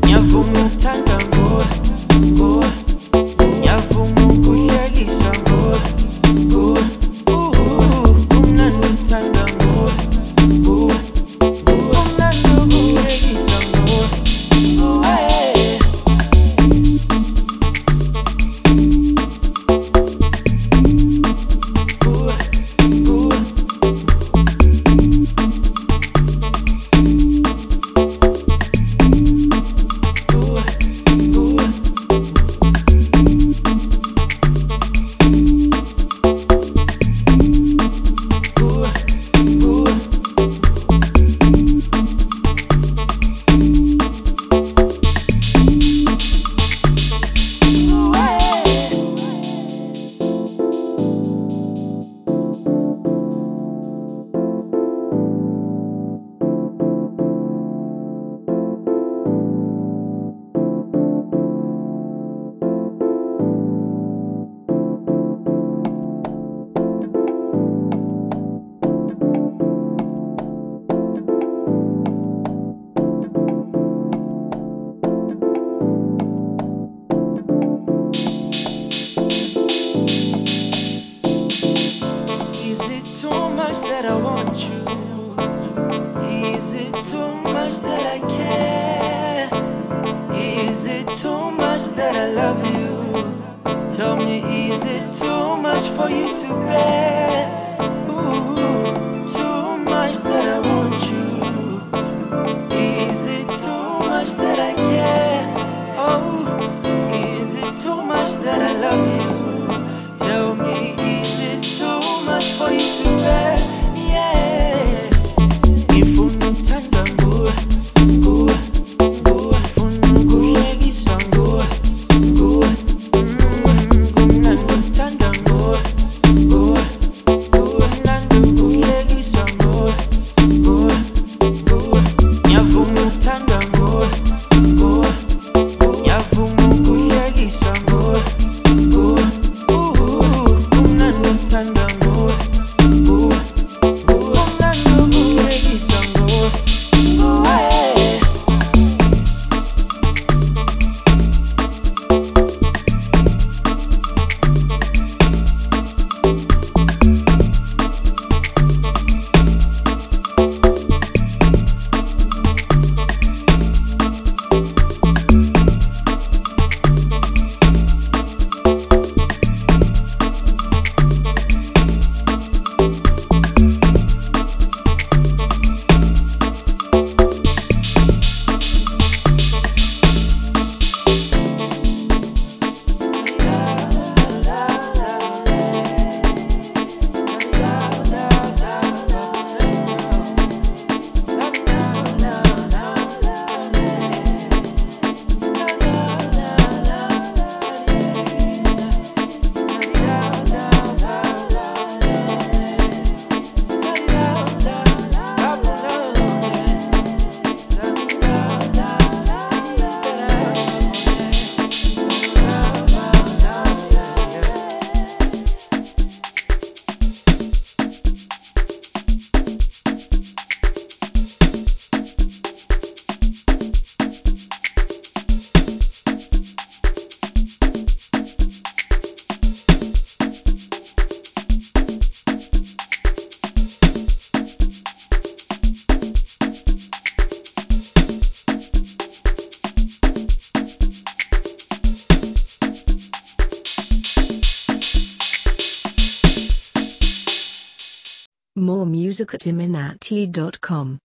Ngiyavuma uthanda nguwe, nguwe. Ngiyavuma ukuhlekisa nguwe, nguwe. Kumnandi uthanda nguwe, nguwe. Kumnandi ukuhlekisa nguwe, nguwe. Is it too much that I want you? Is it too much that I care? Is it too much that I love you? Tell me, is it too much for you to bear? Ooh, too much that I want you. Is it too much that I care? Oh, is it too much that I love you? Tell me, is it too much for you to bear? Yeah. Ngifuna uthanda nguwe, nguwe, nguwe. Ngifuna ukuhlekisa nguwe, nguwe. Kumnandi uthanda nguwe, nguwe, nguwe. Kumnandi ukuhlekisa nguwe, nguwe, nguwe. Ngiyavuma uthanda nguwe, nguwe. Ngiyavuma ukuhlekisa nguwe, nguwe. Kumnandi uthanda nguwe, nguwe, nguwe. Kumnandi ukuhlekisa nguwe, nguwe. More music at iminati.com.